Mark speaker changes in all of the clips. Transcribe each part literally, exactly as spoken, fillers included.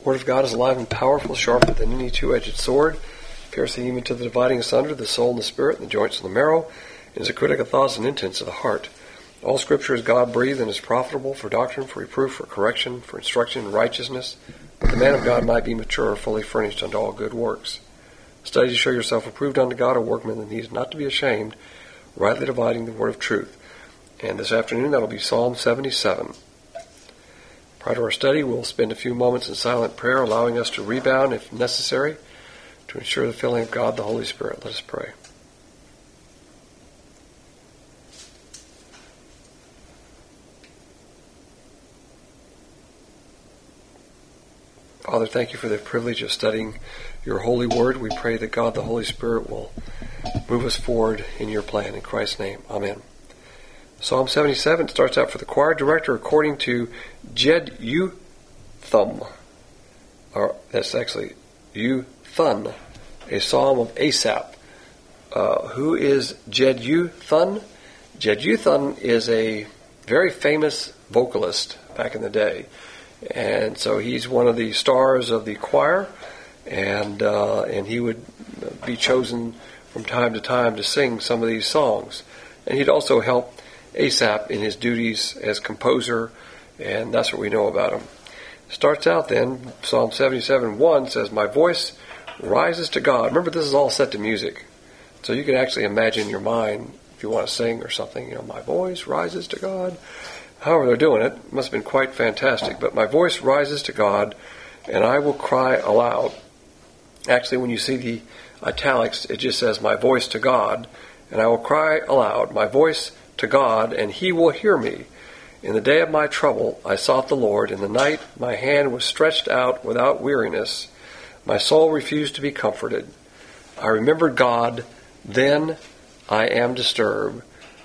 Speaker 1: The word of God is alive and powerful, sharper than any two-edged sword, piercing even to the dividing asunder the soul and the spirit, and the joints and the marrow, and is a critic of thoughts and intents of the heart. All Scripture is God-breathed and is profitable for doctrine, for reproof, for correction, for instruction in righteousness, that the man of God might be mature, fully furnished unto all good works. Study to show yourself approved unto God, a workman that needs not to be ashamed, rightly dividing the word of truth. And this afternoon, that'll be Psalm seventy-seven. Prior to our study, we'll spend a few moments in silent prayer, allowing us to rebound, if necessary, to ensure the filling of God, the Holy Spirit. Let us pray. Father, thank you for the privilege of studying your holy word. We pray that God, the Holy Spirit, will move us forward in your plan. In Christ's name, amen. Psalm seventy-seven starts out for the choir director according to Jeduthun, or that's actually Uthun, a psalm of Asaph. Uh, who is Jeduthun? Jeduthun is a very famous vocalist back in the day. And so he's one of the stars of the choir, and uh, and he would be chosen from time to time to sing some of these songs. And he'd also help Asaph in his duties as composer, and that's what we know about him. Starts out then, Psalm seventy-seven one says, "My voice rises to God." Remember, this is all set to music. So you can actually imagine in your mind, if you want to sing or something, you know, "My voice rises to God." However they're doing it, it must have been quite fantastic. But my voice rises to God, and I will cry aloud. Actually, when you see the italics, it just says, "My voice to God," and I will cry aloud, my voice to God, and he will hear me. In the day of my trouble, I sought the Lord. In the night, my hand was stretched out without weariness. My soul refused to be comforted. I remembered God, then I am disturbed.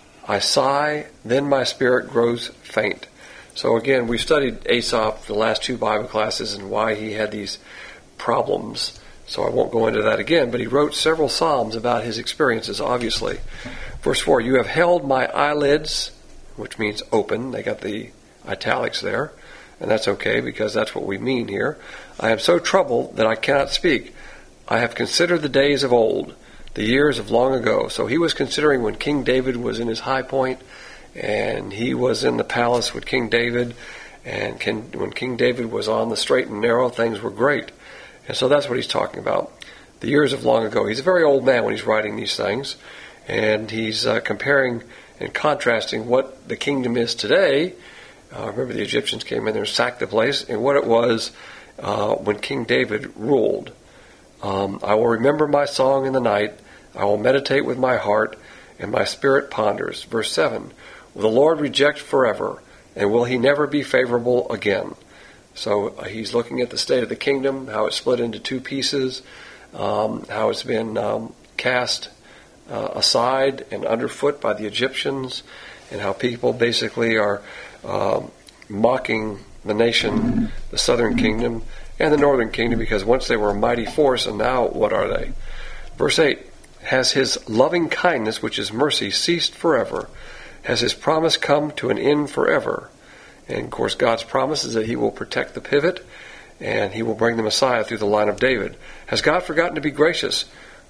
Speaker 1: I sigh, then my spirit grows faint. So again, we studied Asaph the last two Bible classes and why he had these problems. So I won't go into that again, but he wrote several psalms about his experiences, obviously. Verse four, "You have held my eyelids," which means open. They got the italics there, and that's okay because that's what we mean here. "I am so troubled that I cannot speak. I have considered the days of old, the years of long ago." So he was considering when King David was in his high point, and he was in the palace with King David, and King, when King David was on the straight and narrow, things were great. And so that's what he's talking about, the years of long ago. He's a very old man when he's writing these things, and he's uh, comparing and contrasting what the kingdom is today. Uh, remember, the Egyptians came in there and sacked the place, and what it was uh, when King David ruled. Um, "I will remember my song in the night. I will meditate with my heart, and my spirit ponders." Verse seven, "Will the Lord reject forever, and will he never be favorable again?" So uh, he's looking at the state of the kingdom, how it's split into two pieces, um, how it's been um, cast uh, aside and underfoot by the Egyptians, and how people basically are um, mocking the nation, the southern kingdom, and the northern kingdom, because once they were a mighty force, and now what are they? Verse eight, "Has his loving kindness, which is mercy, ceased forever? Has his promise come to an end forever?" And of course, God's promise is that he will protect the pivot, and he will bring the Messiah through the line of David. Has God forgotten to be gracious?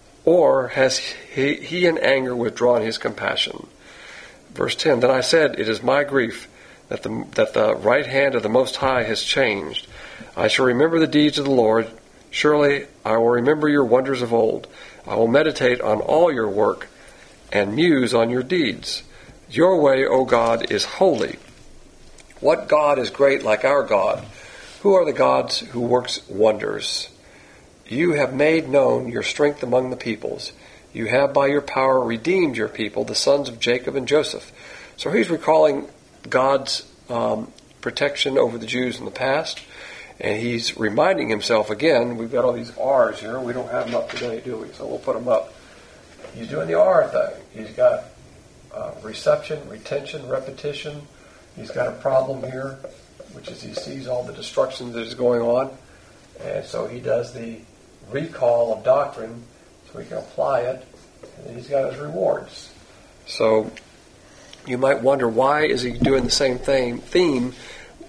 Speaker 1: Or has he, he in anger withdrawn his compassion? Verse ten, "Then I said, it is my grief that the, that the right hand of the Most High has changed. I shall remember the deeds of the Lord. Surely I will remember your wonders of old. I will meditate on all your work and muse on your deeds. Your way, O God, is holy." What God is great like our God? Who are the gods who works wonders? "You have made known your strength among the peoples. You have by your power redeemed your people, the sons of Jacob and Joseph." So he's recalling God's um, protection over the Jews in the past, and he's reminding himself again. We've got all these R's here. We don't have them up today, do we? So we'll put them up. He's doing the R thing. He's got uh, reception, retention, repetition. He's got a problem here, which is he sees all the destruction that is going on, and so he does the recall of doctrine so he can apply it, and then he's got his rewards. So you might wonder, why is he doing the same thing theme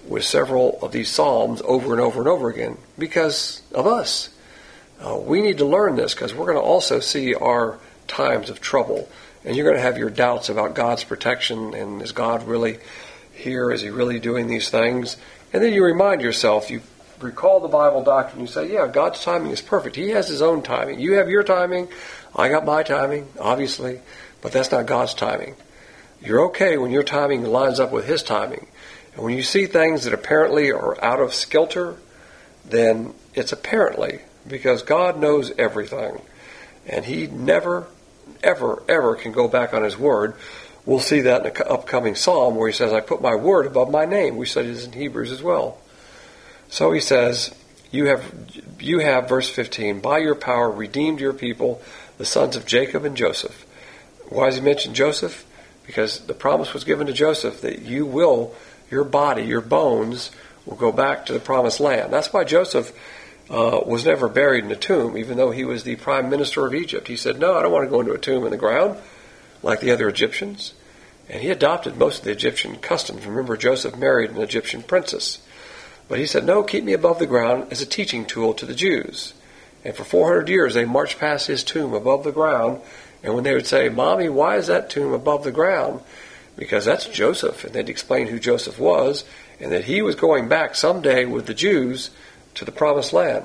Speaker 1: with several of these psalms over and over and over again because of us. Uh, we need to learn this because we're going to also see our times of trouble. And you're going to have your doubts about God's protection, and is God really here? Is he really doing these things? And then you remind yourself, you recall the Bible doctrine, you say, yeah, God's timing is perfect. He has his own timing. You have your timing. I got my timing, obviously, but that's not God's timing. You're okay when your timing lines up with his timing. And when you see things that apparently are out of kilter, then it's apparently because God knows everything. And he never, ever, ever can go back on his word. We'll see that in the upcoming psalm where he says, I put my word above my name. We studied this in Hebrews as well. So he says, you have, you have, verse fifteen, by your power redeemed your people, the sons of Jacob and Joseph. Why does he mention Joseph? Because the promise was given to Joseph that you will, your body, your bones, will go back to the promised land. That's why Joseph uh, was never buried in a tomb, even though he was the prime minister of Egypt. He said, no, I don't want to go into a tomb in the ground like the other Egyptians. And he adopted most of the Egyptian customs. Remember, Joseph married an Egyptian princess. But he said, no, keep me above the ground as a teaching tool to the Jews. And for four hundred years, they marched past his tomb above the ground. And when they would say, Mommy, why is that tomb above the ground? Because that's Joseph. And they'd explain who Joseph was and that he was going back someday with the Jews to the promised land.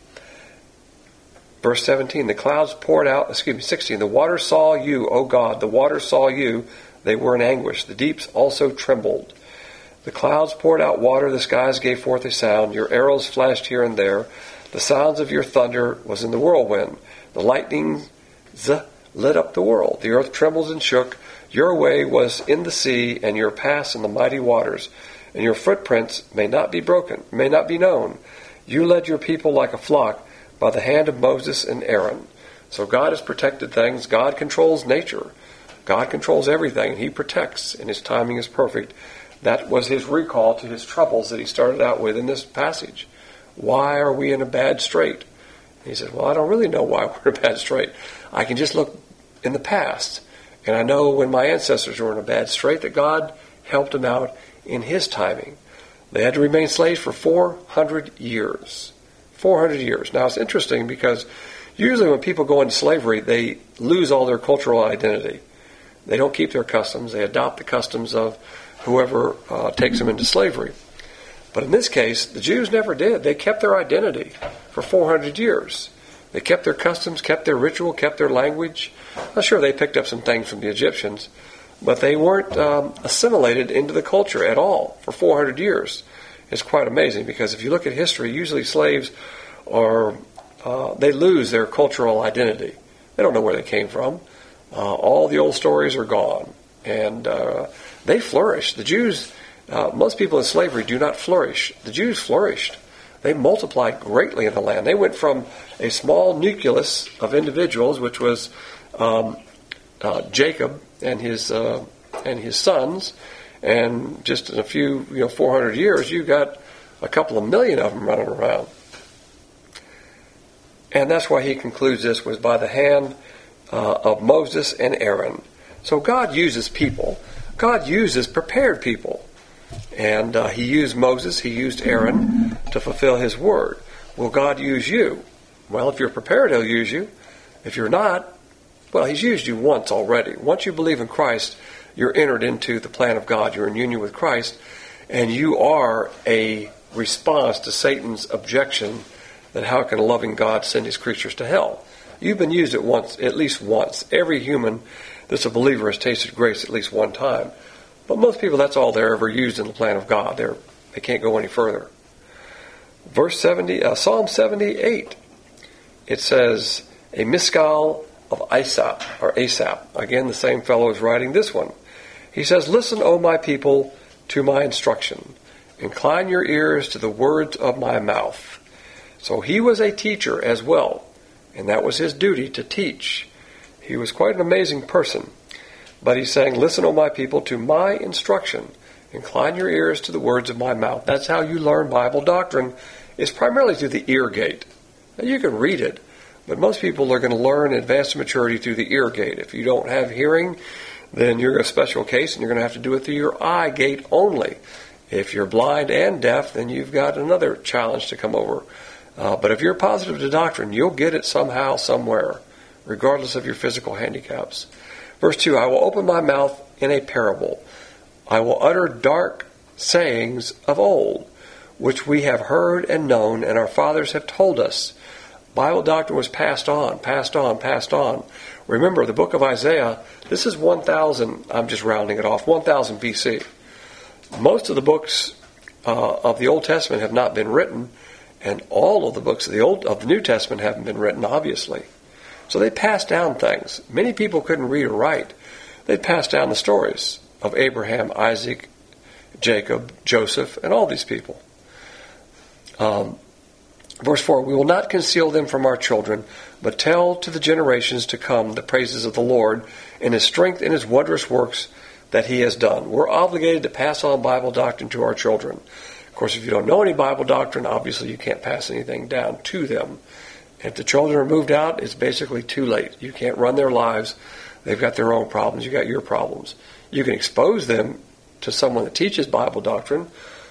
Speaker 1: Verse seventeen, the clouds poured out, excuse me, sixteen, the waters saw you, O God, the waters saw you. They were in anguish. The deeps also trembled. The clouds poured out water, the skies gave forth a sound, your arrows flashed here and there. The sounds of your thunder was in the whirlwind. The lightnings lit up the world. The earth trembled and shook. Your way was in the sea, and your paths in the mighty waters. And your footprints may not be broken, may not be known. You led your people like a flock by the hand of Moses and Aaron. So God has protected things. God controls nature. God controls everything. He protects, and his timing is perfect. That was his recall to his troubles that he started out with in this passage. Why are we in a bad strait? And he said, well, I don't really know why we're in a bad strait. I can just look in the past, and I know when my ancestors were in a bad strait that God helped them out in his timing. They had to remain slaves for four hundred years. four hundred years. Now, it's interesting because usually when people go into slavery, they lose all their cultural identity. They don't keep their customs. They adopt the customs of whoever uh, takes them into slavery. But in this case, the Jews never did. They kept their identity for four hundred years. They kept their customs, kept their ritual, kept their language. Now, sure, they picked up some things from the Egyptians, but they weren't um, assimilated into the culture at all for four hundred years. It's quite amazing because if you look at history, usually slaves are, uh, they lose their cultural identity. They don't know where they came from. Uh, all the old stories are gone. And uh, they flourished. The Jews, uh, most people in slavery do not flourish. The Jews flourished. They multiplied greatly in the land. They went from a small nucleus of individuals, which was um, uh, Jacob and his uh, and his sons, and just in a few, you know, four hundred years, you got a couple of million of them running around. And that's why he concludes this was by the hand uh, of Moses and Aaron. So God uses people. God uses prepared people. And uh, he used Moses, he used Aaron to fulfill his word. Will God use you? Well, if you're prepared, he'll use you. If you're not, well, he's used you once already. Once you believe in Christ, you're entered into the plan of God. You're in union with Christ, and you are a response to Satan's objection that how can a loving God send his creatures to hell? You've been used at once, at least once. Every human that's a believer has tasted grace at least one time. But most people, that's all they're ever used in the plan of God. They're, they can't go any further. Verse seventy, uh, Psalm seventy-eight, it says, a Miskal of Asaph, or Asaph. Again, the same fellow is writing this one. He says, listen, O my people, to my instruction. Incline your ears to the words of my mouth. So he was a teacher as well, and that was his duty to teach. He was quite an amazing person. But he's saying, listen, O my people, to my instruction. Incline your ears to the words of my mouth. That's how you learn Bible doctrine. It's primarily through the ear gate. Now, you can read it, but most people are going to learn advanced maturity through the ear gate. If you don't have hearing, then you're a special case, and you're going to have to do it through your eye gate only. If you're blind and deaf, then you've got another challenge to come over. Uh, but if you're positive to doctrine, you'll get it somehow, somewhere, regardless of your physical handicaps. Verse two, I will open my mouth in a parable. I will utter dark sayings of old, which we have heard and known, and our fathers have told us. Bible doctrine was passed on, passed on, passed on. Remember, the book of Isaiah, this is one thousand, I'm just rounding it off, one thousand B C. Most of the books uh, of the Old Testament have not been written, and all of the books of the Old of the New Testament haven't been written, obviously. So they passed down things. Many people couldn't read or write. They passed down the stories of Abraham, Isaac, Jacob, Joseph, and all these people. Um, verse four, we will not conceal them from our children, but tell to the generations to come the praises of the Lord and His strength and His wondrous works that He has done. We're obligated to pass on Bible doctrine to our children. Of course, if you don't know any Bible doctrine, obviously you can't pass anything down to them. If the children are moved out, it's basically too late. You can't run their lives. They've got their own problems. You've got your problems. You can expose them to someone that teaches Bible doctrine,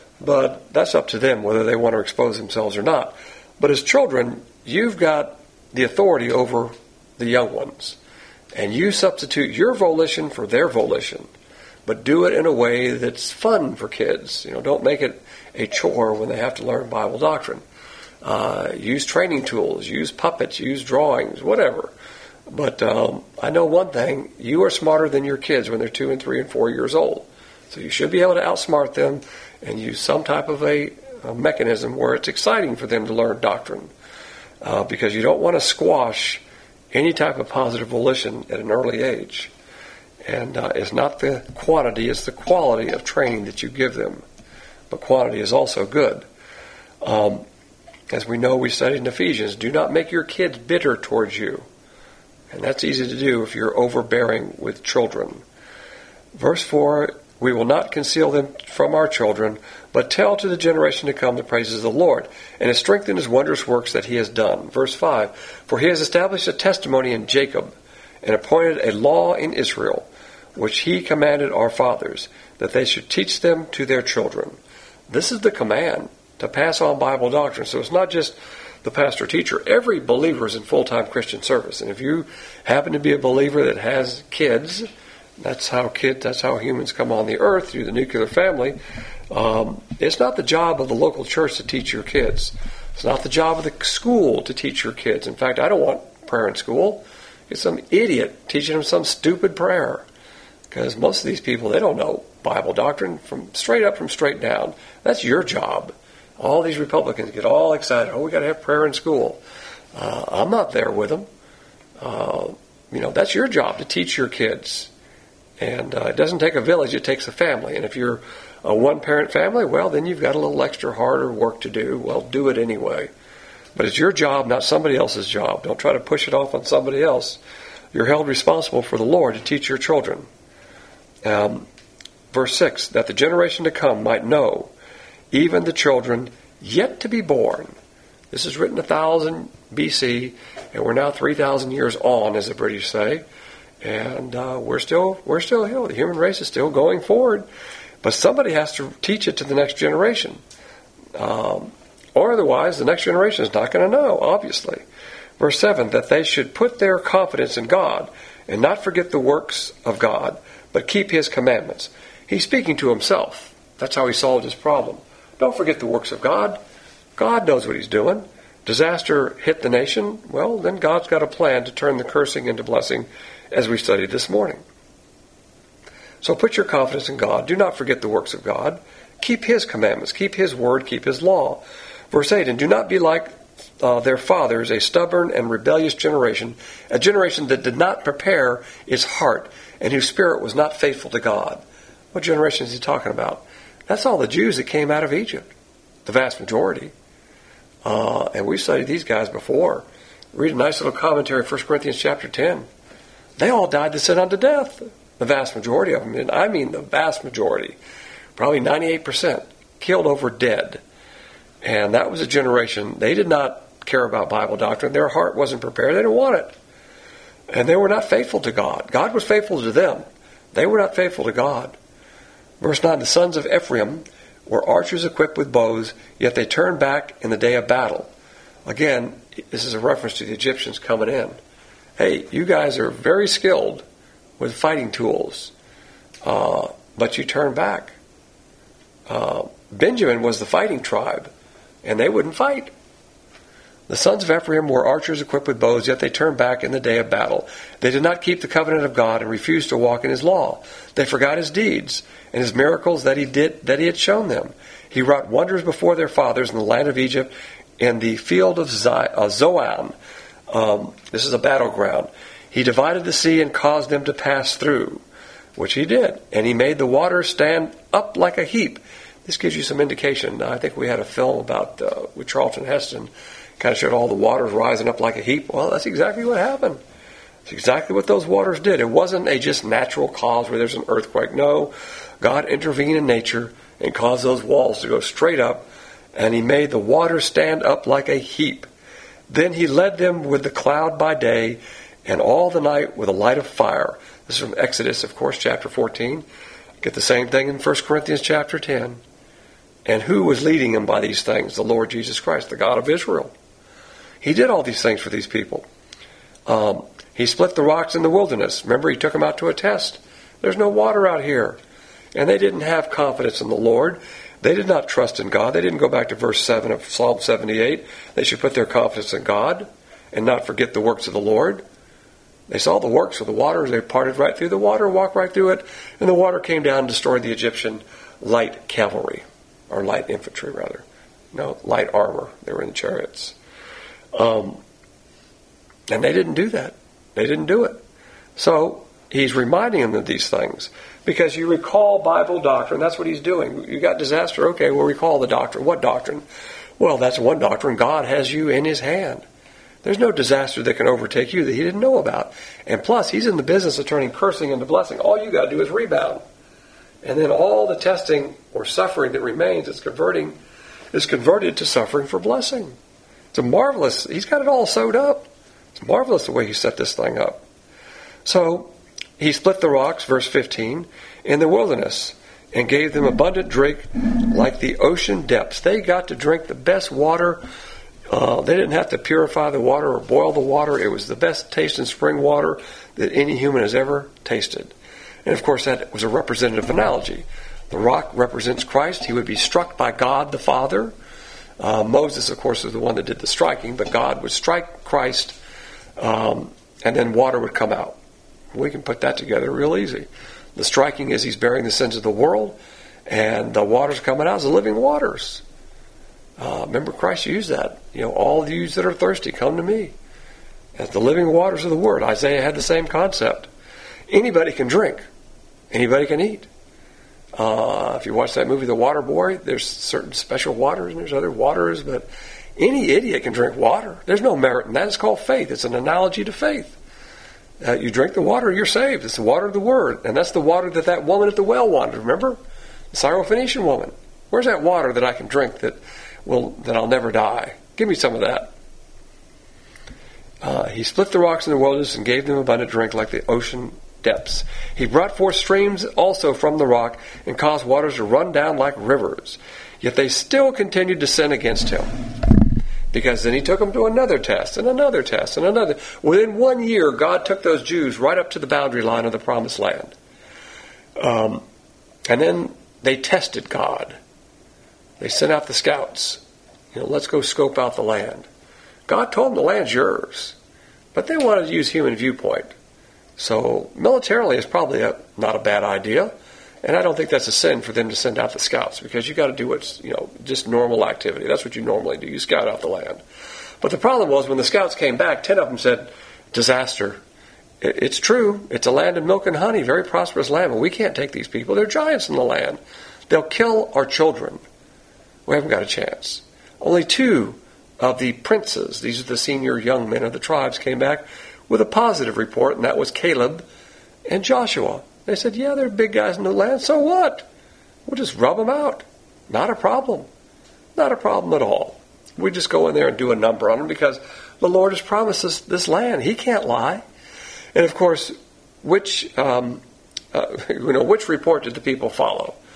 Speaker 1: but that's up to them whether they want to expose themselves or not. But as children, you've got the authority over the young ones, and you substitute your volition for their volition, but do it in a way that's fun for kids. You know, don't make it a chore when they have to learn Bible doctrine. Uh, use training tools, use puppets, use drawings, whatever. But um, I know one thing, you are smarter than your kids when they're two and three and four years old. So you should be able to outsmart them and use some type of a, a mechanism where it's exciting for them to learn doctrine. Uh, because you don't want to squash any type of positive volition at an early age. And uh, it's not the quantity, it's the quality of training that you give them. But quantity is also good. Um, as we know, we studied in Ephesians, do not make your kids bitter towards you. And that's easy to do if you're overbearing with children. Verse four, we will not conceal them from our children, but tell to the generation to come the praises of the Lord, and His strength and His wondrous works that He has done. Verse five, for He has established a testimony in Jacob, and appointed a law in Israel, which He commanded our fathers, that they should teach them to their children. This is the command, to pass on Bible doctrine. So it's not just the pastor teacher. Every believer is in full-time Christian service. And if you happen to be a believer that has kids, that's how kid, that's how humans come on the earth through the nuclear family. Um, it's not the job of the local church to teach your kids. It's not the job of the school to teach your kids. In fact, I don't want prayer in school. It's some idiot teaching them some stupid prayer. Because most of these people, they don't know Bible doctrine from straight up from straight down. That's your job. All these Republicans get all excited. Oh, we got to have prayer in school. Uh, I'm not there with them. Uh, you know, that's your job to teach your kids. And uh, it doesn't take a village, it takes a family. And if you're a one-parent family, well, then you've got a little extra harder work to do. Well, do it anyway. But it's your job, not somebody else's job. Don't try to push it off on somebody else. You're held responsible for the Lord to teach your children. Um, verse six, that the generation to come might know, even the children yet to be born. This is written one thousand B C, and we're now three thousand years on, as the British say. And uh, we're still, we're still here. The human race is still going forward. But somebody has to teach it to the next generation. Um, or otherwise, the next generation is not going to know, obviously. Verse seven, that they should put their confidence in God and not forget the works of God, but keep His commandments. He's speaking to himself. That's how he solved his problem. Don't forget the works of God. God knows what He's doing. Disaster hit the nation. Well, then God's got a plan to turn the cursing into blessing, as we studied this morning. So put your confidence in God. Do not forget the works of God. Keep His commandments. Keep His word. Keep His law. Verse eight, and do not be like uh, their fathers, a stubborn and rebellious generation, a generation that did not prepare its heart, and whose spirit was not faithful to God. What generation is he talking about? That's all the Jews that came out of Egypt, the vast majority. Uh, and we've studied these guys before. Read a nice little commentary, First Corinthians chapter ten. They all died to sin unto death. The vast majority of them. And I mean the vast majority. Probably ninety-eight percent killed over dead. And that was a generation, they did not care about Bible doctrine. Their heart wasn't prepared. They didn't want it. And they were not faithful to God. God was faithful to them. They were not faithful to God. Verse nine, the sons of Ephraim were archers equipped with bows, yet they turned back in the day of battle. Again, this is a reference to the Egyptians coming in. Hey, you guys are very skilled with fighting tools, uh, but you turn back. Uh, Benjamin was the fighting tribe, and they wouldn't fight. The sons of Ephraim were archers equipped with bows, yet they turned back in the day of battle. They did not keep the covenant of God and refused to walk in his law. They forgot his deeds and his miracles that he did that he had shown them. He wrought wonders before their fathers in the land of Egypt, in the field of Zoan. Um, this is a battleground. He divided the sea and caused them to pass through, which he did. And he made the waters stand up like a heap. This gives you some indication. I think we had a film about uh, with Charlton Heston. Kind of showed all the waters rising up like a heap. Well, that's exactly what happened. It's exactly what those waters did. It wasn't a just natural cause where there's an earthquake. No, God intervened in nature and caused those walls to go straight up, and he made the waters stand up like a heap. Then he led them with the cloud by day, and all the night with a light of fire. This is from Exodus, of course, chapter fourteen. Get the same thing in First Corinthians chapter ten. And who was leading them by these things? The Lord Jesus Christ, the God of Israel. He did all these things for these people. Um, he split the rocks in the wilderness. Remember, he took them out to a test. There's no water out here. And they didn't have confidence in the Lord. They did not trust in God. They didn't go back to verse seven of Psalm seventy-eight. They should put their confidence in God and not forget the works of the Lord. They saw the works of the waters. They parted right through the water, walked right through it, and the water came down and destroyed the Egyptian light cavalry, or light infantry, rather. No, light armor. They were in the chariots. Um, and they didn't do that. They didn't do it. So he's reminding them of these things. Because you recall Bible doctrine, that's what he's doing. You got disaster, okay, well, recall the doctrine. What doctrine? Well, that's one doctrine. God has you in his hand. There's no disaster that can overtake you that he didn't know about. And plus, he's in the business of turning cursing into blessing. All you got to do is rebound. And then all the testing or suffering that remains is converting, is converted to suffering for blessing. It's a marvelous, he's got it all sewed up. It's marvelous the way he set this thing up. So, he split the rocks, verse fifteen, in the wilderness and gave them abundant drink like the ocean depths. They got to drink the best water. Uh, they didn't have to purify the water or boil the water. It was the best tasting spring water that any human has ever tasted. And of course, that was a representative analogy. The rock represents Christ. He would be struck by God the Father. Uh, Moses, of course, is the one that did the striking, but God would strike Christ, um, and then water would come out. We can put that together real easy. The striking is he's bearing the sins of the world, and the waters coming out as the living waters. Uh, remember, Christ used that. You know, all of you that are thirsty, come to me. As the living waters of the Word. Isaiah had the same concept. Anybody can drink. Anybody can eat. Uh, if you watch that movie, The Water Boy, there's certain special waters and there's other waters, but any idiot can drink water. There's no merit in that. It's called faith. It's an analogy to faith. Uh, you drink the water, you're saved. It's the water of the Word. And that's the water that that woman at the well wanted, remember? The Syrophoenician woman. Where's that water that I can drink that will that I'll never die? Give me some of that. Uh, he split the rocks in the wilderness and gave them abundant drink like the ocean depths. He brought forth streams also from the rock and caused waters to run down like rivers. Yet they still continued to sin against him. Because then he took them to another test and another test and another. Within one year, God took those Jews right up to the boundary line of the promised land. Um, and then they tested God. They sent out the scouts. You know, let's go scope out the land. God told them the land's yours. But they wanted to use human viewpoint. So militarily, it's probably a, not a bad idea. And I don't think that's a sin for them to send out the scouts, because you got to do what's, you know, just normal activity. That's what you normally do. You scout out the land. But the problem was when the scouts came back, ten of them said, disaster. It, it's true. It's a land of milk and honey, very prosperous land, but we can't take these people. They're giants in the land. They'll kill our children. We haven't got a chance. Only two of the princes, these are the senior young men of the tribes, came back with a positive report, and that was Caleb and Joshua. They said, yeah, they're big guys in the land, so what? We'll just rub them out. Not a problem. Not a problem at all. We just go in there and do a number on them because the Lord has promised us this land. He can't lie. And of course, which um, uh, you know, which report did the people follow?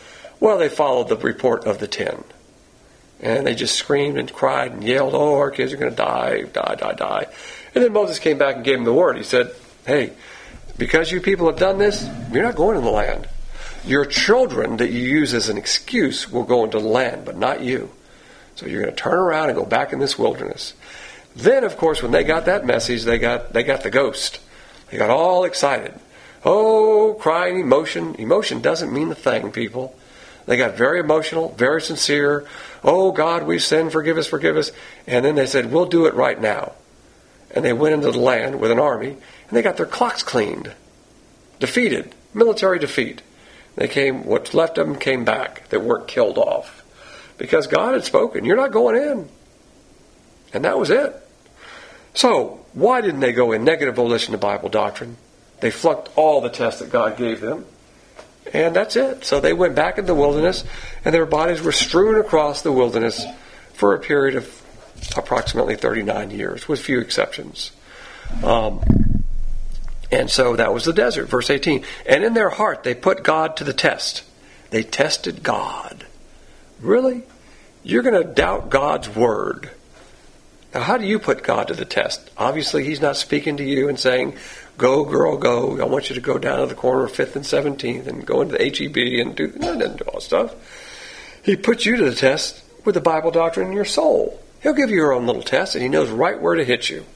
Speaker 1: Well, they followed the report of the ten. And they just screamed and cried and yelled, oh, our kids are going to die, die, die, die. And then Moses came back and gave them the word. He said, hey, because you people have done this, you're not going in the land. Your children that you use as an excuse will go into the land, but not you. So you're going to turn around and go back in this wilderness. Then, of course, when they got that message, they got they got the ghost. They got all excited. Oh, crying, emotion. Emotion doesn't mean a thing, people. They got very emotional, very sincere. Oh, God, we've sinned. Forgive us, forgive us. And then they said, we'll do it right now. And they went into the land with an army, and they got their clocks cleaned. Defeated. Military defeat. They came, what's left of them came back that weren't killed off. Because God had spoken, you're not going in. And that was it. So, why didn't they go in? Negative volition to Bible doctrine. They flunked all the tests that God gave them. And that's it. So they went back in the wilderness, and their bodies were strewn across the wilderness for a period of approximately thirty-nine years, with few exceptions. Um, and so that was the desert, verse eighteen. And in their heart they put God to the test. They tested God. Really? You're going to doubt God's word. Now, how do you put God to the test? Obviously, he's not speaking to you and saying, go, girl, go. I want you to go down to the corner of fifth and seventeenth and go into the H E B and do, no, doesn't do all that stuff. He puts you to the test with the Bible doctrine in your soul. He'll give you your own little test, and he knows right where to hit you.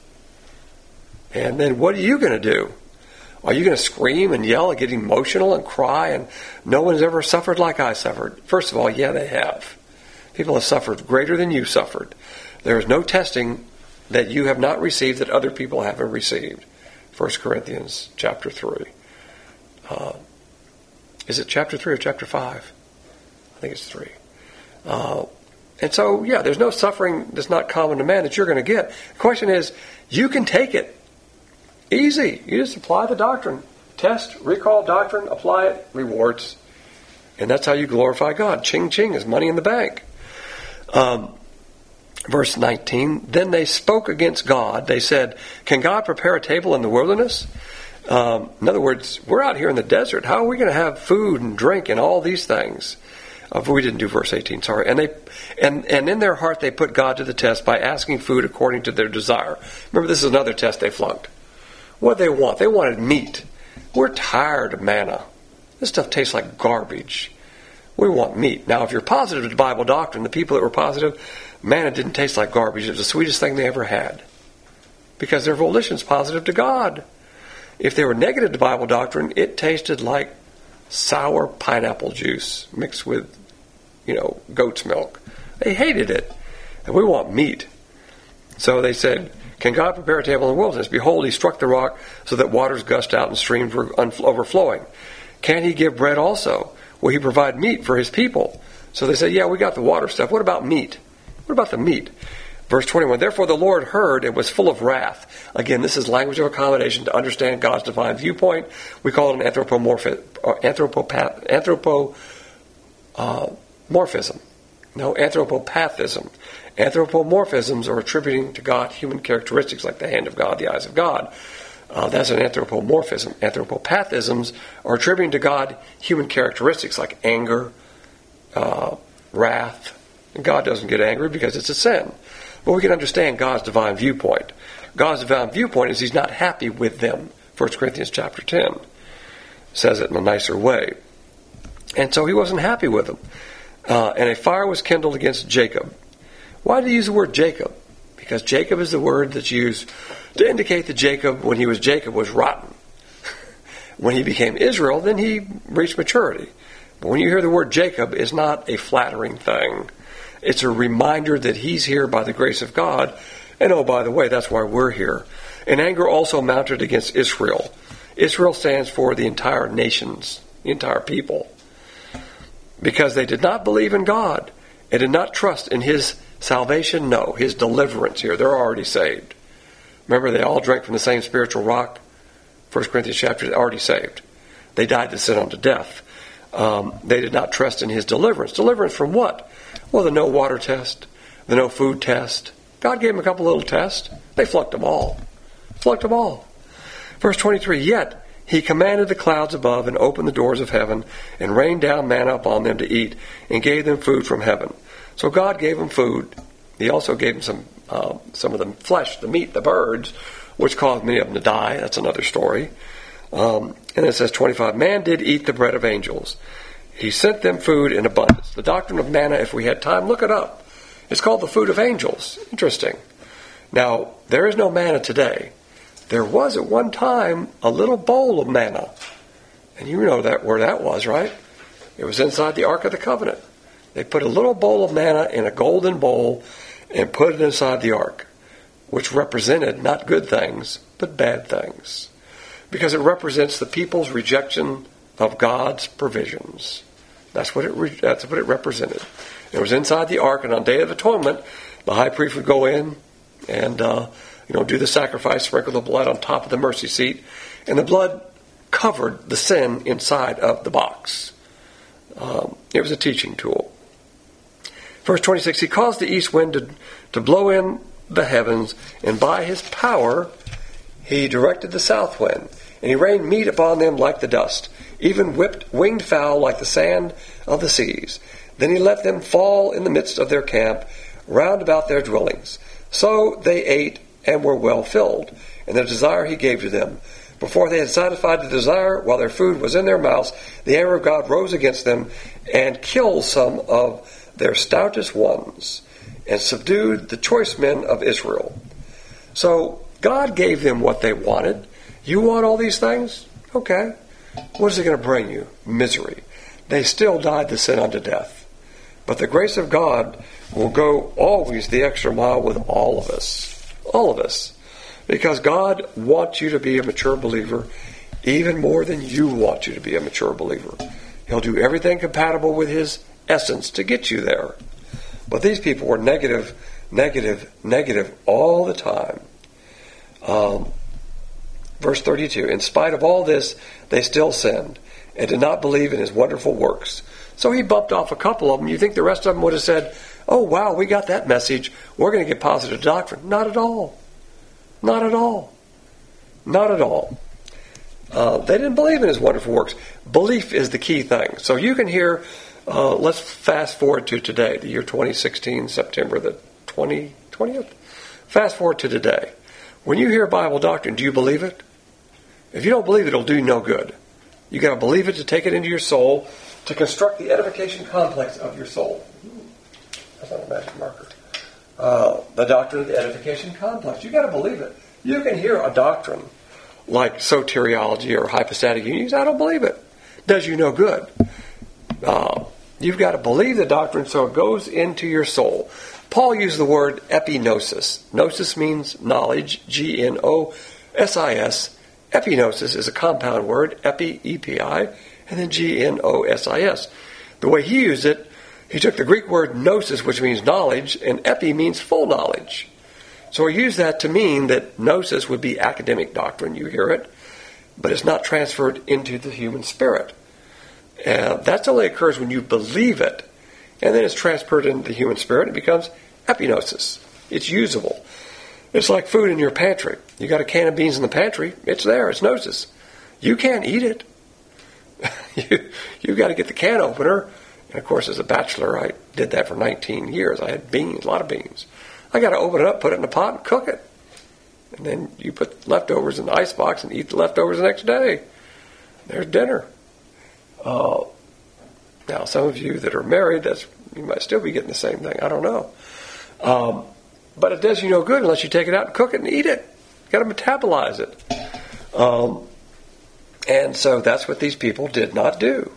Speaker 1: And then what are you going to do? Are you going to scream and yell and get emotional and cry and no one's ever suffered like I suffered? First of all, yeah, they have. People have suffered greater than you suffered. There is no testing that you have not received that other people haven't received. First Corinthians chapter three. Uh, is it chapter three or chapter five? I think it's three. Uh, and so, yeah, there's no suffering that's not common to man that you're going to get. The question is, you can take it. Easy. You just apply the doctrine. Test, recall doctrine, apply it, rewards. And that's how you glorify God. Ching ching is money in the bank. Um, verse nineteen, then they spoke against God. They said, can God prepare a table in the wilderness? Um, in other words, we're out here in the desert. How are we going to have food and drink and all these things? Uh, we didn't do verse eighteen, sorry. And they, and, and in their heart they put God to the test by asking food according to their desire. Remember, this is another test they flunked. What did they want? They wanted meat. We're tired of manna. This stuff tastes like garbage. We want meat. Now, if you're positive to Bible doctrine, the people that were positive, manna didn't taste like garbage. It was the sweetest thing they ever had. Because their volition's positive to God. If they were negative to Bible doctrine, it tasted like sour pineapple juice mixed with, you know, goat's milk. They hated it. And we want meat. So they said, can God prepare a table in the wilderness? Behold, he struck the rock so that waters gushed out and streams were overflowing. Can he give bread also? Will he provide meat for his people? So they said, yeah, we got the water stuff. What about meat? What about the meat? Verse twenty-one, therefore the Lord heard and was full of wrath. Again, this is language of accommodation to understand God's divine viewpoint. We call it an anthropomorphism. Anthropopath, anthropo, uh, morphism. No, anthropopathism. Anthropomorphisms are attributing to God human characteristics like the hand of God, the eyes of God. Uh, that's an anthropomorphism. Anthropopathisms are attributing to God human characteristics like anger, uh, wrath. And God doesn't get angry because it's a sin. But we can understand God's divine viewpoint. God's divine viewpoint is he's not happy with them. First Corinthians chapter ten says it in a nicer way. And so he wasn't happy with them. Uh, and a fire was kindled against Jacob. Why do you use the word Jacob? Because Jacob is the word that's used to indicate that Jacob, when he was Jacob, was rotten. When he became Israel, then he reached maturity. But when you hear the word Jacob, it's not a flattering thing. It's a reminder that he's here by the grace of God. And oh, by the way, that's why we're here. And anger also mounted against Israel. Israel stands for the entire nations, the entire people. Because they did not believe in God and did not trust in his salvation, no, his deliverance here. They're already saved. Remember, they all drank from the same spiritual rock. First Corinthians chapter, they're already saved. They died to sin unto death. Um, they did not trust in his deliverance. Deliverance from what? Well, the no water test, the no food test. God gave them a couple little tests. They flunked them all. Flunked them all. Verse twenty-three, yet He commanded the clouds above and opened the doors of heaven and rained down manna upon them to eat and gave them food from heaven. So God gave them food. He also gave them some uh, some of the flesh, the meat, the birds, which caused many of them to die. That's another story. Um, and it says twenty-five, man did eat the bread of angels. He sent them food in abundance. The doctrine of manna, if we had time, look it up. It's called the food of angels. Interesting. Now, there is no manna today. There was at one time a little bowl of manna. And you know that where that was, right? It was inside the Ark of the Covenant. They put a little bowl of manna in a golden bowl and put it inside the Ark, which represented not good things, but bad things. Because it represents the people's rejection of God's provisions. That's what it re- that's what it represented. It was inside the Ark, and on Day of Atonement, the high priest would go in and uh, you know do the sacrifice, sprinkle the blood on top of the mercy seat, and the blood covered the sin inside of the box. Um, it was a teaching tool. Verse twenty-six, he caused the east wind to, to blow in the heavens, and by his power he directed the south wind, and he rained meat upon them like the dust, even whipped winged fowl like the sand of the seas. Then he let them fall in the midst of their camp, round about their dwellings. So they ate and were well filled, and the desire he gave to them. Before they had satisfied the desire, while their food was in their mouths, the anger of God rose against them, and killed some of their stoutest ones, and subdued the choice men of Israel. So God gave them what they wanted. You want all these things? Okay. What is it going to bring you? Misery. They still died to sin unto death. But the grace of God will go always the extra mile with all of us. All of us. Because God wants you to be a mature believer even more than you want you to be a mature believer. He'll do everything compatible with His essence to get you there. But these people were negative, negative, negative all the time. Um, verse thirty-two, in spite of all this, they still sinned and did not believe in His wonderful works. So He bumped off a couple of them. You think the rest of them would have said, oh, wow, we got that message. We're going to get positive doctrine. Not at all. Not at all. Not at all. Uh, they didn't believe in His wonderful works. Belief is the key thing. So you can hear, uh, let's fast forward to today, the year twenty sixteen, September the twentieth. Fast forward to today. When you hear Bible doctrine, do you believe it? If you don't believe it, it'll do you no good. You got to believe it to take it into your soul, to construct the edification complex of your soul. That's not a magic marker. Uh, the doctrine of the edification complex. You got to believe it. You can hear a doctrine like soteriology or hypostatic unions. I don't believe it. Does you no good. Uh, you've got to believe the doctrine so it goes into your soul. Paul used the word epignosis. Gnosis means knowledge, G N O S I S. Epignosis is a compound word, epi, E P I, and then G N O S I S. The way he used it, he took the Greek word gnosis, which means knowledge, and epi means full knowledge. So he used that to mean that gnosis would be academic doctrine. You hear it, but it's not transferred into the human spirit. Uh, that only occurs when you believe it, and then it's transferred into the human spirit. It becomes epignosis. It's usable. It's like food in your pantry. You got a can of beans in the pantry. It's there. It's gnosis. You can't eat it. you, you've got to get the can opener. And of course, as a bachelor, I did that for nineteen years. I had beans, a lot of beans. I got to open it up, put it in a pot, and cook it. And then you put leftovers in the icebox and eat the leftovers the next day. There's dinner. Uh, now, some of you that are married, that's you might still be getting the same thing. I don't know. Um, but it does you no good unless you take it out and cook it and eat it. You've got to metabolize it. Um, and so that's what these people did not do.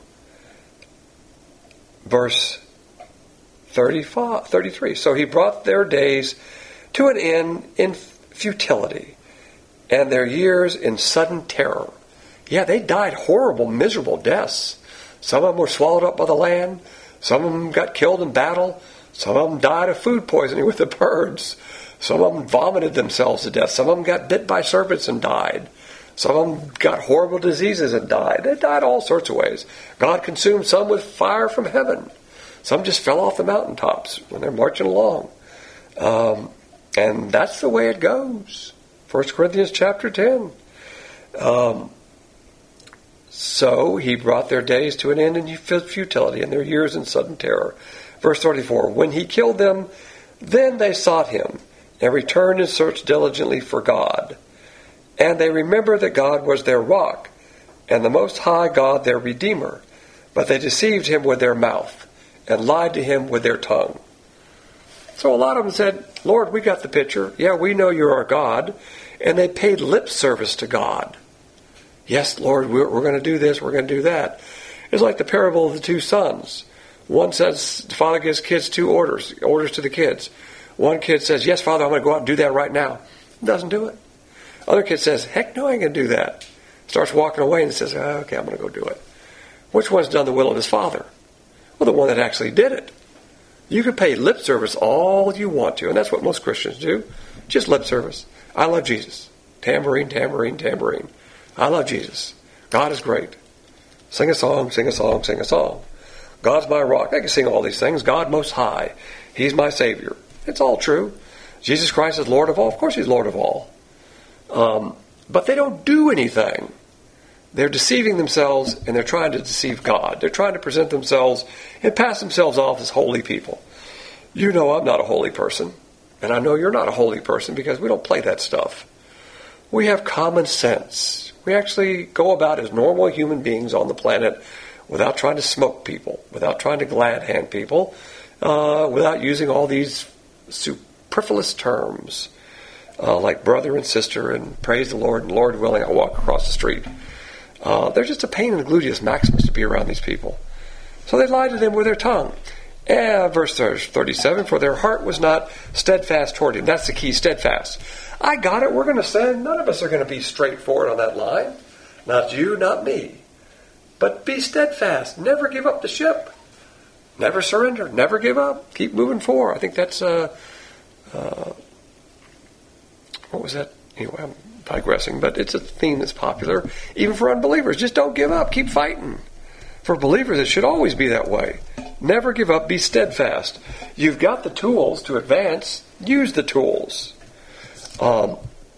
Speaker 1: Verse thirty-five, thirty-three. So he brought their days to an end in futility, and their years in sudden terror. Yeah, they died horrible, miserable deaths. Some of them were swallowed up by the land. Some of them got killed in battle. Some of them died of food poisoning with the birds. Some of them vomited themselves to death. Some of them got bit by serpents and died. Some of them got horrible diseases and died. They died all sorts of ways. God consumed some with fire from heaven. Some just fell off the mountaintops when they're marching along. Um, and that's the way it goes. First Corinthians chapter ten. Um, So he brought their days to an end in futility, and their years in sudden terror. Verse thirty-four, when he killed them, then they sought him, and returned and searched diligently for God. And they remembered that God was their rock, and the Most High God their Redeemer. But they deceived him with their mouth, and lied to him with their tongue. So a lot of them said, Lord, we got the picture. Yeah, we know you're our God. And they paid lip service to God. Yes, Lord, we're, we're going to do this, we're going to do that. It's like the parable of the two sons. One says, the father gives kids two orders, orders to the kids. One kid says, yes, Father, I'm going to go out and do that right now. Doesn't do it. Other kid says, heck no, I ain't going to do that. Starts walking away and says, oh, okay, I'm going to go do it. Which one's done the will of his father? Well, the one that actually did it. You can pay lip service all you want to, and that's what most Christians do. Just lip service. I love Jesus. Tambourine, tambourine, tambourine. I love Jesus. God is great. Sing a song, sing a song, sing a song. God's my rock. I can sing all these things. God Most High. He's my Savior. It's all true. Jesus Christ is Lord of all. Of course He's Lord of all. Um, but they don't do anything. They're deceiving themselves, and they're trying to deceive God. They're trying to present themselves and pass themselves off as holy people. You know I'm not a holy person. And I know you're not a holy person because we don't play that stuff. We have common sense. We actually go about as normal human beings on the planet without trying to smoke people, without trying to glad hand people, uh, without using all these superfluous terms uh, like brother and sister and praise the Lord and Lord willing I'll walk across the street. Uh, they're just a pain in the gluteus maximus to be around these people. So they lied to them with their tongue. And verse thirty-seven, for their heart was not steadfast toward him. That's the key, steadfast. I got it, we're going to sin. None of us are going to be straightforward on that line. Not you, not me. But be steadfast. Never give up the ship. Never surrender. Never give up. Keep moving forward. I think that's, uh, uh, what was that? Anyway, I'm digressing, but it's a theme that's popular. Even for unbelievers, just don't give up. Keep fighting. For believers, it should always be that way. Never give up. Be steadfast. You've got the tools to advance. Use the tools. Um,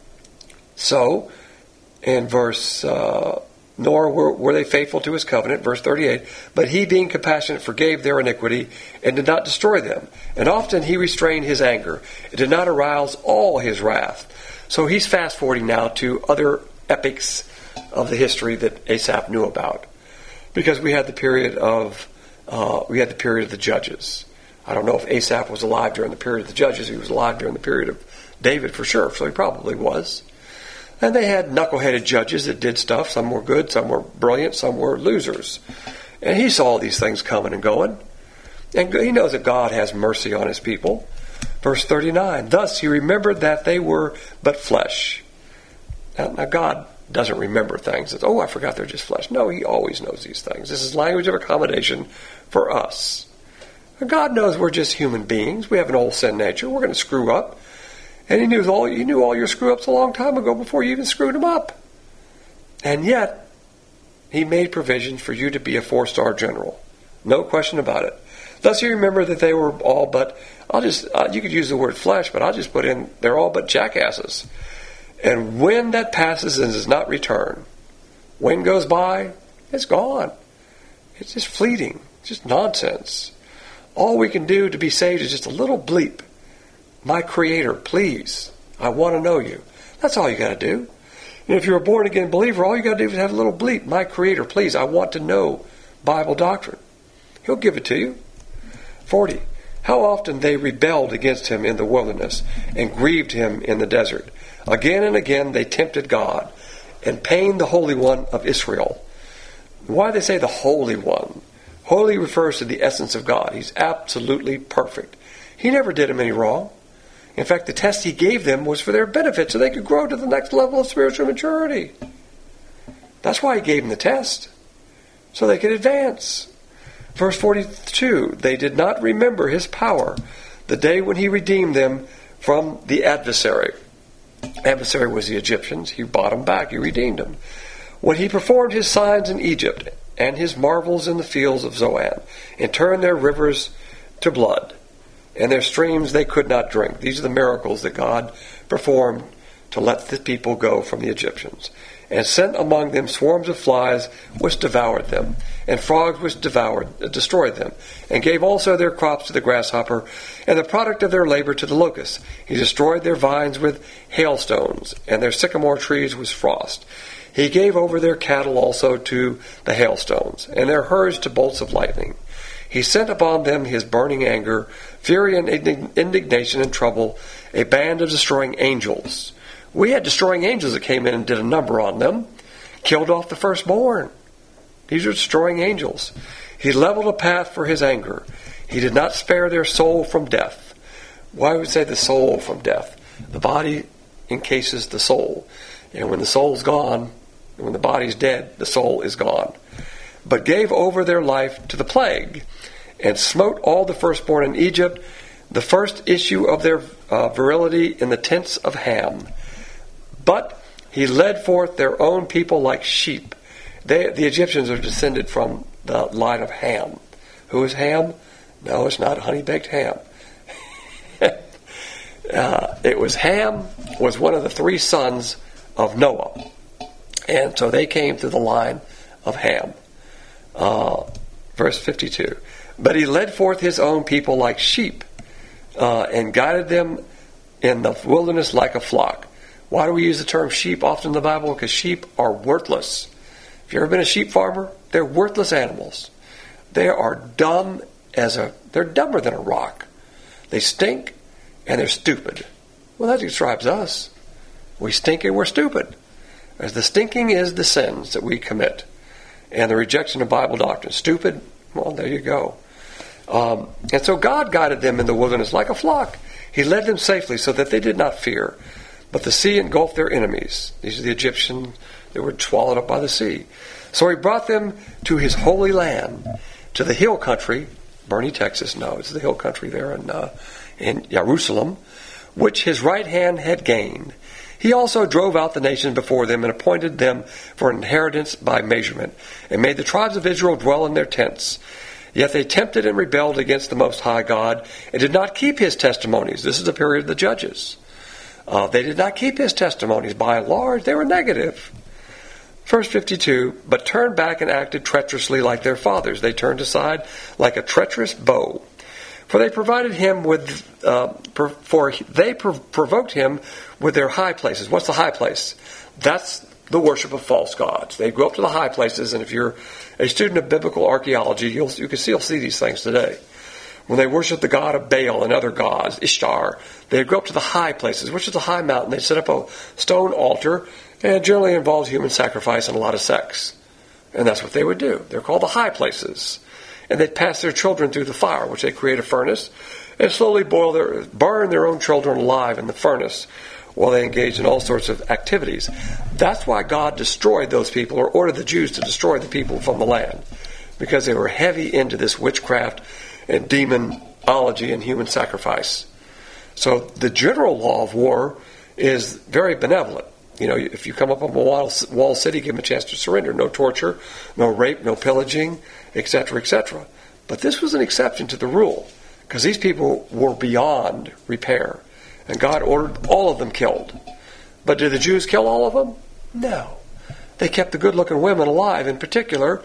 Speaker 1: so, in verse, uh, nor were, were they faithful to his covenant, verse thirty-eight, but he being compassionate forgave their iniquity and did not destroy them. And often he restrained his anger and did not arouse all his wrath. So he's fast forwarding now to other epics of the history that Asaph knew about. Because we had the period of, uh, we had the period of the judges. I don't know if Asaph was alive during the period of the judges. He was alive during the period of David for sure, so he probably was. And they had knuckleheaded judges that did stuff. Some were good, some were brilliant, some were losers. And he saw these things coming and going. And he knows that God has mercy on his people. Verse thirty-nine, thus he remembered that they were but flesh. Now, now God doesn't remember things. It's, oh, I forgot they're just flesh. No, he always knows these things. This is language of accommodation for us. God knows we're just human beings. We have an old sin nature. We're going to screw up. And he knew all, he knew all your screw-ups a long time ago before you even screwed them up. And yet, he made provision for you to be a four-star general. No question about it. Thus you remember that they were all but, I'll just, uh, you could use the word flesh, but I'll just put in, they're all but jackasses. And when that passes and does not return, when goes by, it's gone. It's just fleeting. It's just nonsense. All we can do to be saved is just a little bleep. My Creator, please, I want to know you. That's all you got to do. And if you're a born-again believer, all you got to do is have a little bleep. My Creator, please, I want to know Bible doctrine. He'll give it to you. forty. How often they rebelled against him in the wilderness and grieved him in the desert. Again and again they tempted God and pained the Holy One of Israel. Why do they say the Holy One? Holy refers to the essence of God. He's absolutely perfect. He never did them any wrong. In fact, the test he gave them was for their benefit, so they could grow to the next level of spiritual maturity. That's why he gave them the test, so they could advance. Verse forty-two, they did not remember his power, the day when he redeemed them from the adversary. Adversary was the Egyptians. He bought them back. He redeemed them. When he performed his signs in Egypt and his marvels in the fields of Zoan, and turned their rivers to blood, and their streams they could not drink. These are the miracles that God performed to let the people go from the Egyptians, and sent among them swarms of flies which devoured them, and frogs which devoured, uh, destroyed them, and gave also their crops to the grasshopper, and the product of their labor to the locust. He destroyed their vines with hailstones, and their sycamore trees with frost. He gave over their cattle also to the hailstones, and their herds to bolts of lightning. He sent upon them his burning anger, fury and indignation and trouble, a band of destroying angels. We had destroying angels that came in and did a number on them, killed off the firstborn. These are destroying angels. He leveled a path for his anger. He did not spare their soul from death. Why would we say the soul from death? The body encases the soul. And when the soul's gone, when the body's dead, the soul is gone. But gave over their life to the plague, and smote all the firstborn in Egypt, the first issue of their uh, virility in the tents of Ham. But he led forth their own people like sheep. They, the Egyptians are descended from the line of Ham. Who is Ham? No, it's not honey-baked ham. uh, it was Ham, was one of the three sons of Noah. And so they came through the line of Ham. Uh, verse fifty-two. But he led forth his own people like sheep, uh, and guided them in the wilderness like a flock. Why do we use the term sheep often in the Bible? Because sheep are worthless. If you've ever been a sheep farmer, they're worthless animals. They are dumb as a, they're dumber than a rock. They stink and they're stupid. Well, that describes us. We stink and we're stupid. As the stinking is the sins that we commit, and the rejection of Bible doctrine. Stupid, well, there you go. Um, and so God guided them in the wilderness like a flock. He led them safely so that they did not fear. But the sea engulfed their enemies. These are the Egyptians that were swallowed up by the sea. So he brought them to his holy land, to the hill country, Bernie, Texas. No, it's the hill country there in, uh, in Jerusalem, which his right hand had gained. He also drove out the nations before them and appointed them for an inheritance by measurement, and made the tribes of Israel dwell in their tents. Yet they tempted and rebelled against the Most High God, and did not keep his testimonies. This is the period of the judges. Uh, they did not keep his testimonies. By and large, they were negative. Verse fifty-two, but turned back and acted treacherously like their fathers. They turned aside like a treacherous bow. For they provided him with, uh, for they provoked him with their high places. What's the high place? That's the worship of false gods. They go up to the high places, and if you're a student of biblical archaeology, you'll, you can still see these things today. When they worship the god of Baal and other gods, Ishtar, they go up to the high places, which is a high mountain. They set up a stone altar, and it generally involves human sacrifice and a lot of sex. And that's what they would do. They're called the high places. And they'd pass their children through the fire, which they create a furnace, and slowly boil their, burn their own children alive in the furnace while they engage in all sorts of activities. That's why God destroyed those people, or ordered the Jews to destroy the people from the land, because they were heavy into this witchcraft and demonology and human sacrifice. So the general law of war is very benevolent. You know, if you come up on a wall, wall city, give them a chance to surrender. No torture, no rape, no pillaging, et cetera, et cetera. But this was an exception to the rule, because these people were beyond repair. And God ordered all of them killed. But did the Jews kill all of them? No. They kept the good-looking women alive in particular,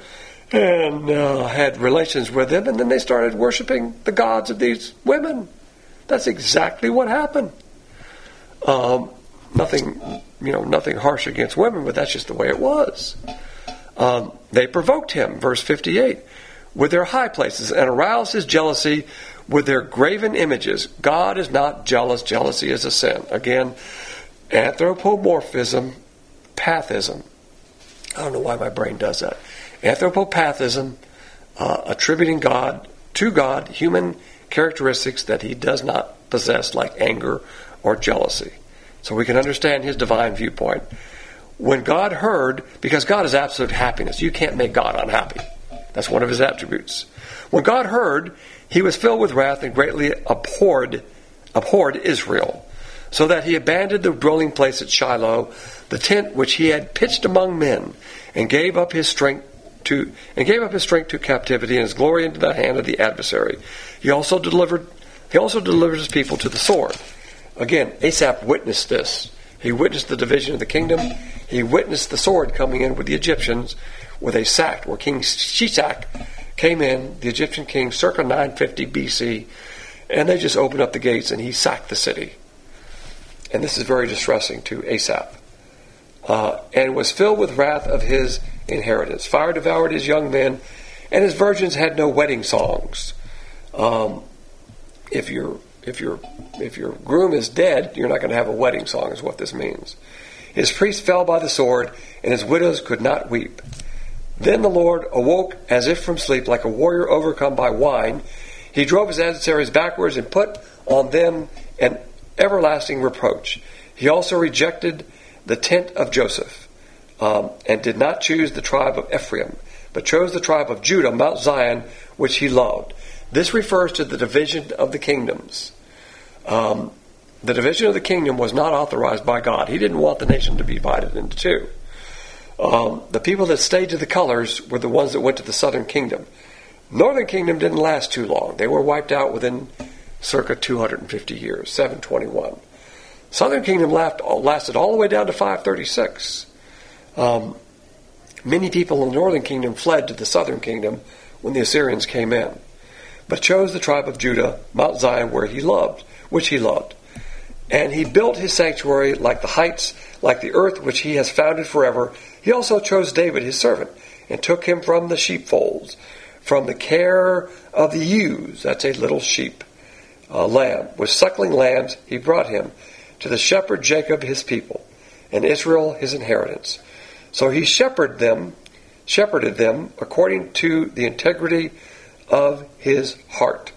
Speaker 1: and uh, had relations with them, and then they started worshiping the gods of these women. That's exactly what happened. Um, nothing, you know, nothing harsh against women, but that's just the way it was. Um, they provoked him, verse fifty-eight, with their high places, and aroused his jealousy with their graven images. God is not jealous. Jealousy is a sin. Again, anthropomorphism, pathism. I don't know why my brain does that. Anthropopathism, uh, attributing God to God human characteristics that he does not possess, like anger or jealousy. So we can understand his divine viewpoint. When God heard, because God is absolute happiness, you can't make God unhappy. That's one of his attributes. When God heard, he was filled with wrath and greatly abhorred, abhorred Israel, so that he abandoned the dwelling place at Shiloh, the tent which he had pitched among men, and gave up his strength to and gave up his strength to captivity and his glory into the hand of the adversary. He also delivered he also delivered his people to the sword. Again, Asaph witnessed this. He witnessed the division of the kingdom. He witnessed the sword coming in with the Egyptians, where they sacked, where King Shishak came in, the Egyptian king, circa nine fifty B C, and they just opened up the gates and he sacked the city. And this is very distressing to Asaph. Uh, and was filled with wrath of his inheritance. Fire devoured his young men, and his virgins had no wedding songs. Um, if your if your if your groom is dead, you're not going to have a wedding song, is what this means. His priests fell by the sword, and his widows could not weep. Then the Lord awoke as if from sleep, like a warrior overcome by wine. He drove his adversaries backwards and put on them an everlasting reproach. He also rejected the tent of Joseph, um, and did not choose the tribe of Ephraim, but chose the tribe of Judah, Mount Zion, which he loved. This refers to the division of the kingdoms. Um, the division of the kingdom was not authorized by God. He didn't want the nation to be divided into two. Um, the people that stayed to the colors were the ones that went to the southern kingdom. Northern kingdom didn't last too long. They were wiped out within circa two hundred fifty years, seven twenty-one. Southern kingdom lasted all the way down to five thirty-six. Um, many people in the northern kingdom fled to the southern kingdom when the Assyrians came in, but chose the tribe of Judah, Mount Zion, where he loved, which he loved. And he built his sanctuary like the heights, like the earth which he has founded forever. He also chose David his servant, and took him from the sheepfolds, from the care of the ewes, that's a little sheep, uh, lamb, with suckling lambs he brought him, to the shepherd Jacob his people, and Israel his inheritance. So he shepherded them, shepherded them according to the integrity of his heart.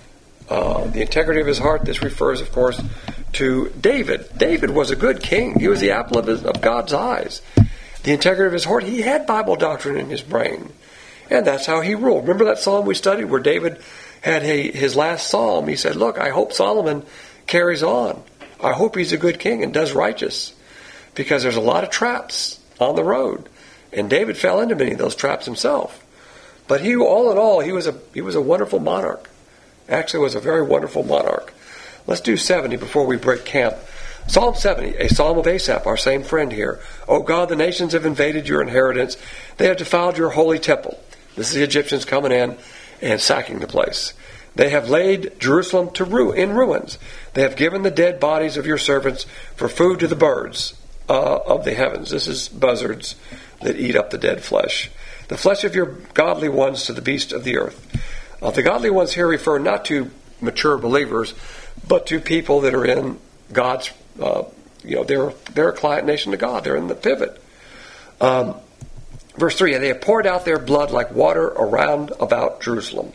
Speaker 1: Uh, the integrity of his heart, this refers, of course, to David. David was a good king. He was the apple of, his, of God's eyes. The integrity of his heart, he had Bible doctrine in his brain. And that's how he ruled. Remember that psalm we studied where David had a, his last psalm? He said, look, I hope Solomon carries on. I hope he's a good king and does righteous, because there's a lot of traps on the road, and David fell into many of those traps himself. But he, all in all, he was a he was a wonderful monarch. Actually, was a very wonderful monarch. Let's do seventy before we break camp. Psalm seventy, a psalm of Asaph, our same friend here. O God, the nations have invaded your inheritance; they have defiled your holy temple. This is the Egyptians coming in and sacking the place. They have laid Jerusalem to ru- in ruins. They have given the dead bodies of your servants for food to the birds uh, of the heavens. This is buzzards that eat up the dead flesh. The flesh of your godly ones to the beasts of the earth. Uh, the godly ones here refer not to mature believers, but to people that are in God's, uh, you know, they're, they're a client nation to God. They're in the pivot. Um, verse three, and they have poured out their blood like water around about Jerusalem,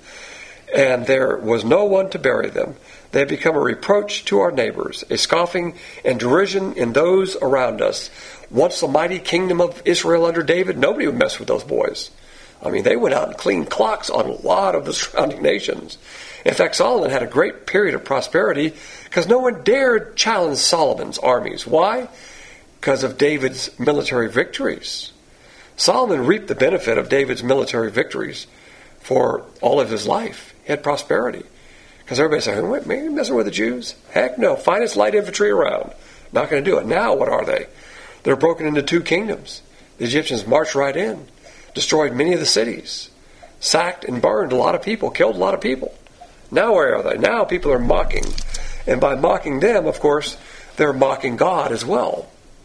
Speaker 1: and there was no one to bury them. They have become a reproach to our neighbors, a scoffing and derision in those around us. Once the mighty kingdom of Israel under David, nobody would mess with those boys. I mean, they went out and cleaned clocks on a lot of the surrounding nations. In fact, Solomon had a great period of prosperity because no one dared challenge Solomon's armies. Why? Because of David's military victories. Solomon reaped the benefit of David's military victories for all of his life. He had prosperity. Because everybody's saying, wait, man, you messing with the Jews? Heck no. Finest light infantry around. Not going to do it. Now what are they? They're broken into two kingdoms. The Egyptians marched right in, destroyed many of the cities, sacked and burned a lot of people, killed a lot of people. Now where are they? Now people are mocking. And by mocking them, of course, they're mocking God as well.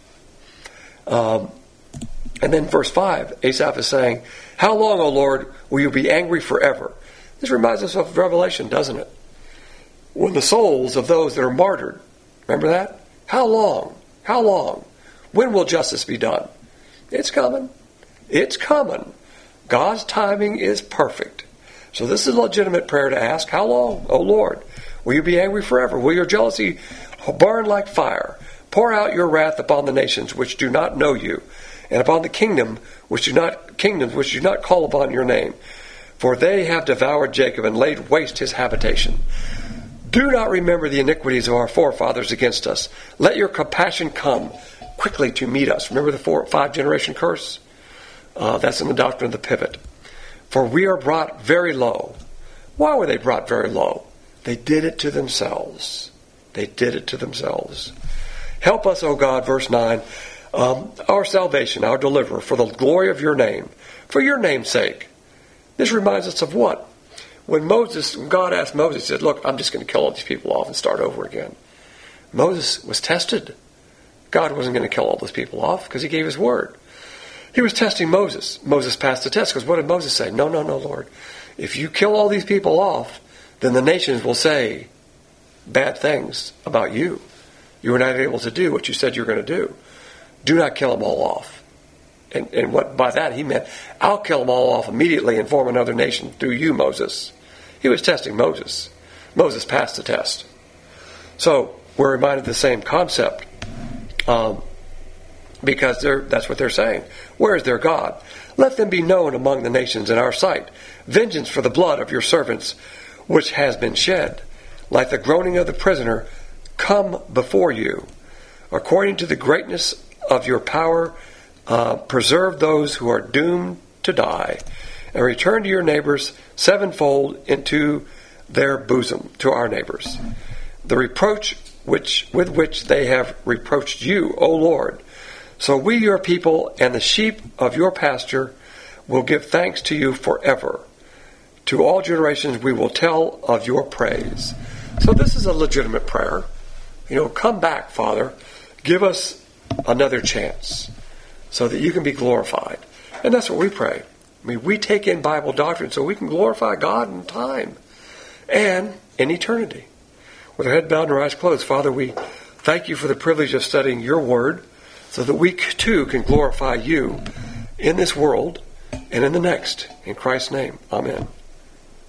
Speaker 1: Um, and then verse five, Asaph is saying, how long, O Lord, will you be angry forever? This reminds us of Revelation, doesn't it? When the souls of those that are martyred, remember that? How long? How long? When will justice be done? It's coming. It's coming. God's timing is perfect. So this is a legitimate prayer to ask. How long, O Lord? Will you be angry forever? Will your jealousy burn like fire? Pour out your wrath upon the nations which do not know you, and upon the kingdom which do not kingdoms which do not call upon your name. For they have devoured Jacob and laid waste his habitation. Do not remember the iniquities of our forefathers against us. Let your compassion come quickly to meet us. Remember the four, five generation curse? Uh, that's in the doctrine of the pivot. For we are brought very low. Why were they brought very low? They did it to themselves. They did it to themselves. Help us, O God, verse nine, um, our salvation, our deliverer, for the glory of your name, for your name's sake. This reminds us of what? When Moses, when God asked Moses, he said, look, I'm just going to kill all these people off and start over again. Moses was tested. God wasn't going to kill all those people off because he gave his word. He was testing Moses. Moses passed the test because what did Moses say? No, no, no, Lord. If you kill all these people off, then the nations will say bad things about you. You were not able to do what you said you were going to do. Do not kill them all off. And, and what by that he meant, I'll kill them all off immediately and form another nation through you, Moses. He was testing Moses. Moses passed the test. So we're reminded of the same concept um, because they're, that's what they're saying. Where is their God? Let them be known among the nations in our sight. Vengeance for the blood of your servants which has been shed. Like the groaning of the prisoner, come before you. According to the greatness of your power, uh, preserve those who are doomed to die, and return to your neighbors sevenfold into their bosom, to our neighbors. The reproach which with which they have reproached you, O Lord. So we, your people, and the sheep of your pasture, will give thanks to you forever. To all generations we will tell of your praise. So this is a legitimate prayer. You know, come back, Father. Give us another chance so that you can be glorified. And that's what we pray. I mean, we take in Bible doctrine so we can glorify God in time and in eternity. With our head bowed and our eyes closed, Father, we thank you for the privilege of studying your word so that we too can glorify you in this world and in the next. In Christ's name, amen.